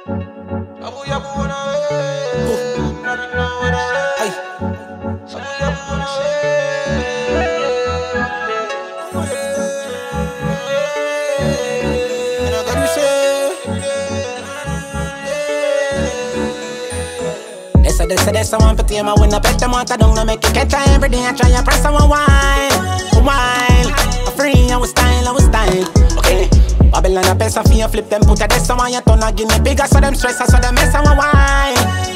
They say there's someone for team. I win a bet them want to don't make it catch every day. I try to press someone while I free, I was style, okay. Babylon a pesa for you flip them, put a desk on your tongue, I give me bigger, so them stress, so them mess on why?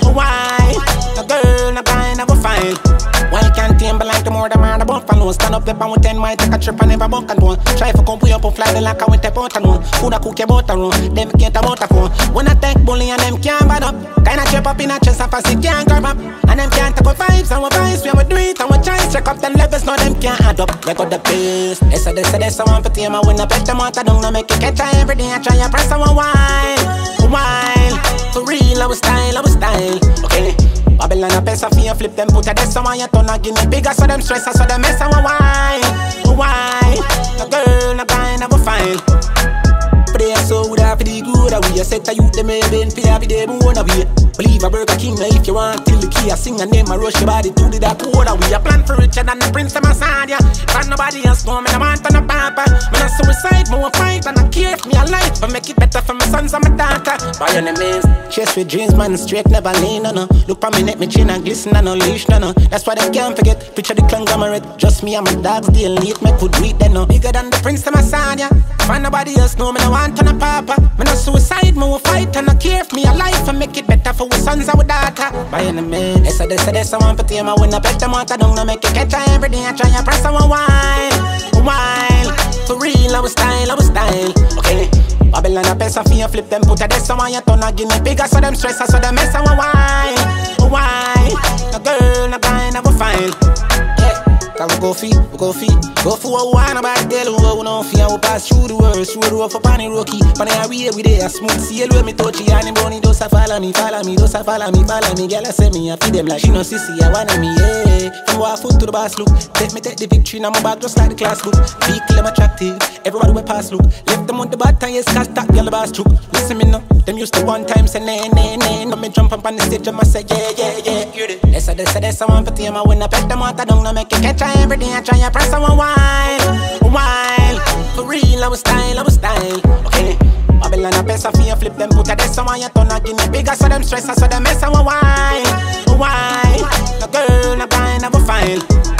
No girl, no guy, never fine. Why can't team be like the more the man the bump and stand up the pan with 10 miles, take a trip and never bunk and one. Try for come pull up and fly the like I went up out and one. Who da cook your butter run, them can't about a phone. When I take bully and them can't bad up, kinda trip up in a chest and fast it can't grab up. And them can't take our vibes and our vibes, we do it and we try check up them levels, now them can't add up. They got the best. They say there's someone for team. I win a bet them want to don't make it catch every day. I try to press on while for real, I was style, okay. Babylon a pesa for you flip them, put a desk on your tongue, give me bigger, so them stress, so them mess on why? No girl, no guy, never fine. Pray so would have the good we a set a youth them even for every day but wanna wait. Believe a Burger King now if you want till the key I sing a name I rush your body to the dark water. We a plan for richer than the prince of Massadia. But nobody else know me, I want on a papa. When I suicide, me a fight and I care if me alive. But make it better for my sons and my daughter. By enemies, chase with dreams man straight never lean no. Look for me neck, me chin and glisten and no leash no. That's why they can't forget, picture the conglomerate. Just me and my dogs deal late, me could do it then no. Bigger than the prince of Massadia. Find nobody else know me, I want on a papa. Me no suicide, me a fight and I care if me alive. And make it better for our sons and our daughter. By enemies, they say there's someone for team. I win a bet them want to don't make it catch every day. I try to press on while for real, I was style, okay. Babylon a pesa for you flip them, put a desk on your tongue, give me bigger, so them stress, so them mess on why? No girl, no guy, never fine. We go for a wine about tell who no fear. We pass through the world, through the road for Pani Rocky. Pani a way every day, a smooth sail with me touchy. And the bunny does a follow me. Girl I say me, I feed them like she no sissy, I want me, yeah. From walk foot to the boss look, take the victory, now my back just like the class book. Vehicle them attractive, everybody we pass look. Left them on the bad time, yes, cast that girl the boss troop. Listen me now, them used to one time say nay. Now me jump up on the stage and I say yeah. Hear it. They say there's someone for team. I win a bet them want to don't make it catch every day. I try to press on while for real, I was style, okay. Babylon a pesa for you flip them, put a desk on your tongue, give me bigger, so them stress, so them mess on why? No girl, no guy, never fine.